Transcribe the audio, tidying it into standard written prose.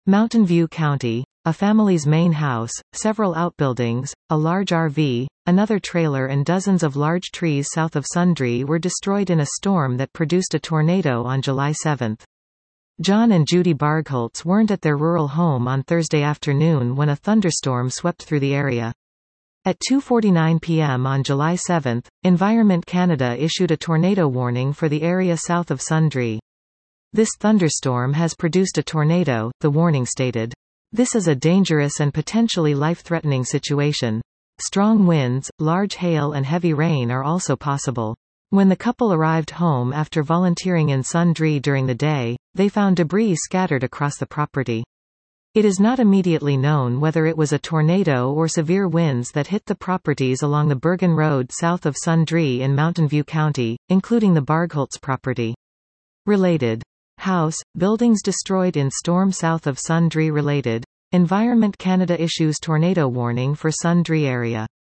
Mountain View County. A family's main house, several outbuildings, a large RV, another trailer and dozens of large trees south of Sundre were destroyed in a storm that produced a tornado on July 7. John and Judy Bargholtz weren't at their rural home on Thursday afternoon when a thunderstorm swept through the area. At 2:49 p.m. on July 7, Environment Canada issued a tornado warning for the area south of Sundre. This thunderstorm has produced a tornado, the warning stated. This is a dangerous and potentially life-threatening situation. Strong winds, large hail and heavy rain are also possible. When the couple arrived home after volunteering in Sundre during the day, they found debris scattered across the property. It is not immediately known whether it was a tornado or severe winds that hit the properties along the Bergen Road south of Sundre in Mountain View County, including the Bargholtz property. Related. House, buildings destroyed in storm south of Sundre. Related. Environment Canada issues tornado warning for Sundre area.